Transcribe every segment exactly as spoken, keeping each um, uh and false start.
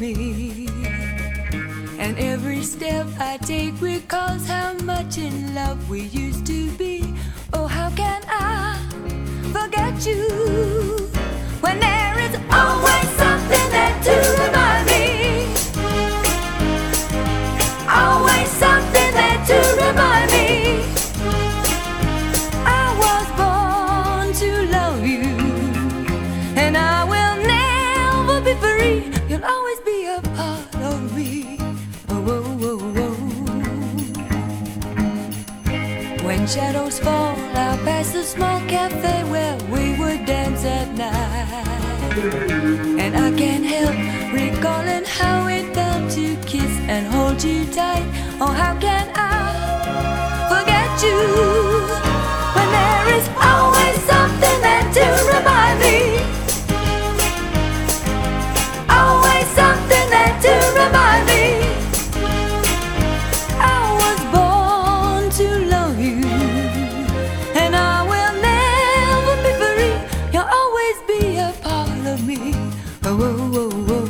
me. And every step I take recalls how much in love we used to be. Oh, how can I forget you when there is always something there to remind me? Always something there to remind me. I was born to love you, and I will never be free. You'll always be a part of me. Oh, oh, oh, oh. When shadows fall, I'll pass the small cafe where we would dance at night, and I can't help recalling how it felt to kiss and hold you tight. Oh, how can I forget you when there is always something there to remind me? Always something there to remind me. I was born to love you, and I will never be free. You'll always be a part of me. Oh, oh, oh, oh.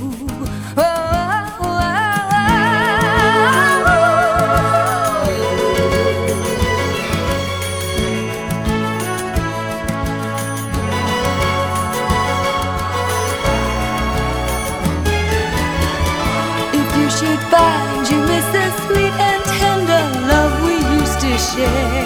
Should find you miss the sweet and tender love we used to share.